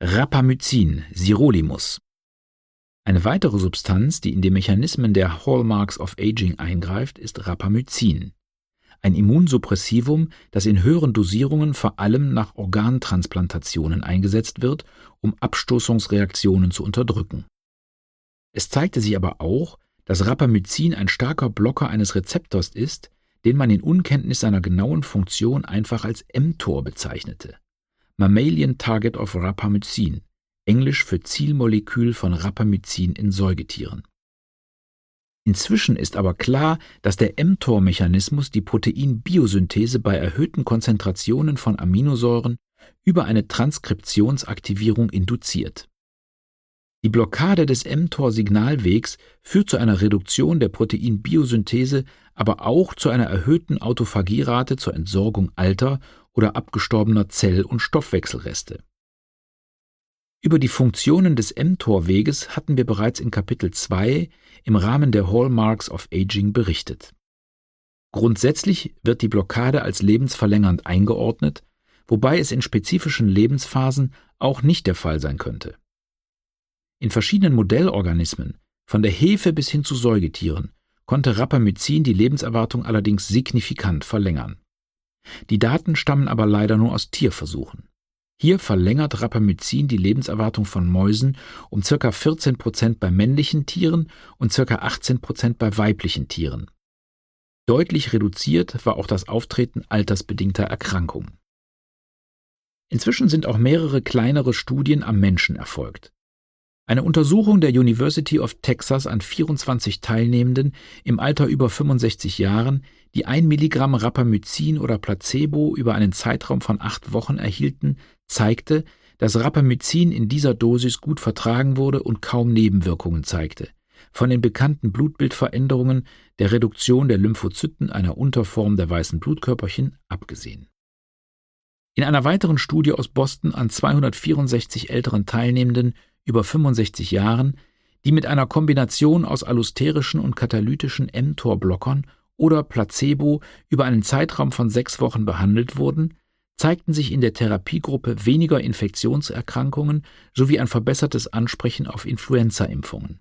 Rapamycin, Sirolimus. Eine weitere Substanz, die in die Mechanismen der Hallmarks of Aging eingreift, ist Rapamycin, ein Immunsuppressivum, das in höheren Dosierungen vor allem nach Organtransplantationen eingesetzt wird, um Abstoßungsreaktionen zu unterdrücken. Es zeigte sich aber auch, dass Rapamycin ein starker Blocker eines Rezeptors ist, den man in Unkenntnis seiner genauen Funktion einfach als mTOR bezeichnete. Mammalian Target of Rapamycin, Englisch für Zielmolekül von Rapamycin in Säugetieren. Inzwischen ist aber klar, dass der mTOR-Mechanismus die Proteinbiosynthese bei erhöhten Konzentrationen von Aminosäuren über eine Transkriptionsaktivierung induziert. Die Blockade des mTOR-Signalwegs führt zu einer Reduktion der Proteinbiosynthese, aber auch zu einer erhöhten Autophagierate zur Entsorgung alter oder abgestorbener Zell- und Stoffwechselreste. Über die Funktionen des mTOR-Weges hatten wir bereits in Kapitel 2 im Rahmen der Hallmarks of Aging berichtet. Grundsätzlich wird die Blockade als lebensverlängernd eingeordnet, wobei es in spezifischen Lebensphasen auch nicht der Fall sein könnte. In verschiedenen Modellorganismen, von der Hefe bis hin zu Säugetieren, konnte Rapamycin die Lebenserwartung allerdings signifikant verlängern. Die Daten stammen aber leider nur aus Tierversuchen. Hier verlängert Rapamycin die Lebenserwartung von Mäusen um ca. 14% bei männlichen Tieren und ca. 18% bei weiblichen Tieren. Deutlich reduziert war auch das Auftreten altersbedingter Erkrankungen. Inzwischen sind auch mehrere kleinere Studien am Menschen erfolgt. Eine Untersuchung der University of Texas an 24 Teilnehmenden im Alter über 65 Jahren, die 1 Milligramm Rapamycin oder Placebo über einen Zeitraum von 8 Wochen erhielten, zeigte, dass Rapamycin in dieser Dosis gut vertragen wurde und kaum Nebenwirkungen zeigte, von den bekannten Blutbildveränderungen, der Reduktion der Lymphozyten, einer Unterform der weißen Blutkörperchen, abgesehen. In einer weiteren Studie aus Boston an 264 älteren Teilnehmenden über 65 Jahren, die mit einer Kombination aus allosterischen und katalytischen mTOR-Blockern oder Placebo über einen Zeitraum von 6 Wochen behandelt wurden, zeigten sich in der Therapiegruppe weniger Infektionserkrankungen sowie ein verbessertes Ansprechen auf Influenza-Impfungen.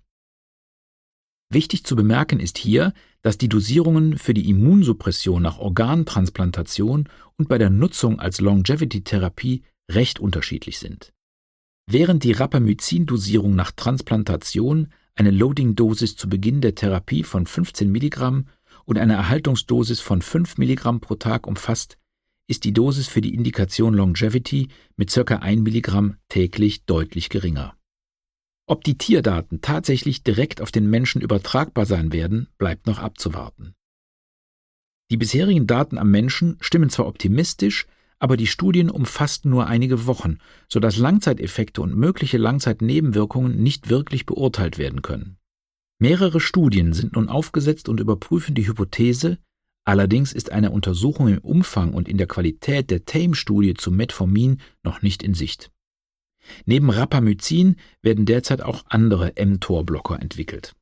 Wichtig zu bemerken ist hier, dass die Dosierungen für die Immunsuppression nach Organtransplantation und bei der Nutzung als Longevity-Therapie recht unterschiedlich sind. Während die Rapamycin-Dosierung nach Transplantation eine Loading-Dosis zu Beginn der Therapie von 15 Milligramm und eine Erhaltungsdosis von 5 Milligramm pro Tag umfasst, ist die Dosis für die Indikation Longevity mit ca. 1 Milligramm täglich deutlich geringer. Ob die Tierdaten tatsächlich direkt auf den Menschen übertragbar sein werden, bleibt noch abzuwarten. Die bisherigen Daten am Menschen stimmen zwar optimistisch, aber die Studien umfassten nur einige Wochen, sodass Langzeiteffekte und mögliche Langzeitnebenwirkungen nicht wirklich beurteilt werden können. Mehrere Studien sind nun aufgesetzt und überprüfen die Hypothese, allerdings ist eine Untersuchung im Umfang und in der Qualität der TAME-Studie zu Metformin noch nicht in Sicht. Neben Rapamycin werden derzeit auch andere mTOR-Blocker entwickelt.